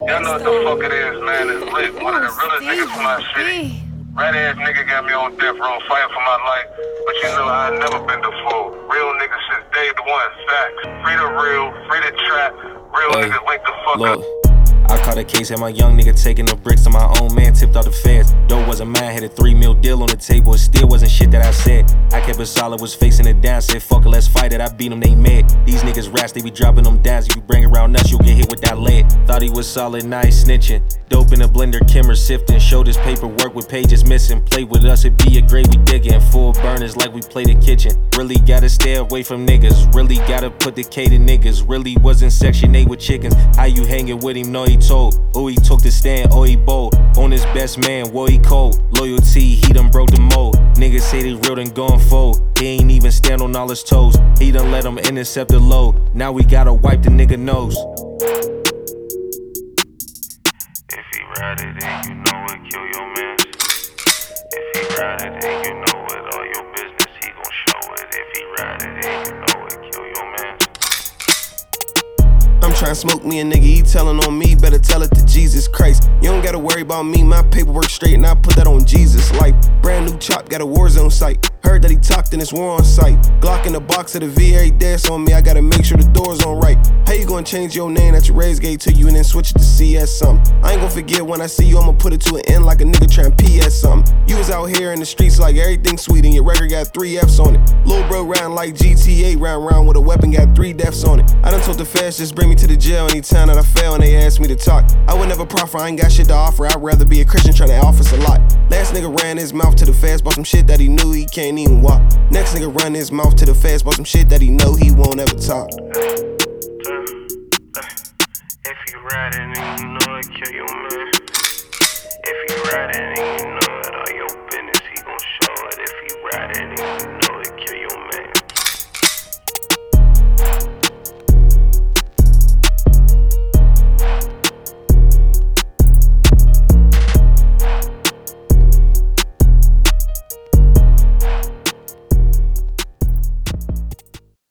Y'all know what the fuck it is, man. It's lit. One of the realest niggas from my city. Rat ass nigga got me on death row fighting for my life. But you know I never been the fool. Real nigga since day one. Facts. Free the real, free the trap. Real niggas wake the fuck up. I caught a case, had my young nigga taking the bricks to my own man, tipped off the feds. Dough wasn't mine, had a 3 mil deal on the table, it still wasn't shit that I said. I kept it solid, was facing it down, said fuck it, let's fight it, I beat them, they mad. These niggas rats, they be dropping them downs, if you bring around us, you'll get hit with that lead. Thought he was solid, nice snitching. Dope in a blender, Kimmer sifting, showed his paperwork with pages missing. Play with us, it be a grade we digging, full burners like we play the kitchen. Really gotta stay away from niggas, really gotta put the K to niggas. Really was in Section 8 with chickens, how you hanging with him, no he told. Oh, he took the stand, oh, he bold. On his best man, whoa, he cold. Loyalty, he done broke the mold. Niggas say they real, then gon' fold. He ain't even stand on all his toes. He done let him intercept the load. Now we gotta wipe the nigga nose. If he ride it, then you know it, kill your mans. If he ride it, then you know it, all your business, he gon' show it. If he ride it, then you know it, kill your mans. I'm tryna smoke me a nigga, he tellin' on me, better tell it to Jesus Christ. You don't gotta worry about me, my paperwork straight, and I put that on Jesus' life. Brand new chop, got a war zone sight. Heard that he talked and it's war on sight. Glock in the box of the VA dance on me, I gotta make sure the door's on right. How you gonna change your name that your raise gave to you and then switch it to CS something? I ain't gon' forget when I see you, I'ma put it to an end like a nigga tryna PS something. You was out here in the streets like everything sweet and your record got 3 F's on it. Lil' bro round like GTA, round with a weapon, got 3 deaths on it. I done told the feds just bring me to the jail anytime that I fail and they ask me to talk. I would never proffer, I ain't got shit to offer, I'd rather be a Christian tryna office a lot. Last nigga ran his mouth to the feds, bought some shit that he knew he can't even walk. Next nigga run his mouth to the feds, bought some shit that he know he won't ever talk. If he ride it, then you know it, kill your man. If he ride it, then you know it, all your business, he gon' show it. If he ride it,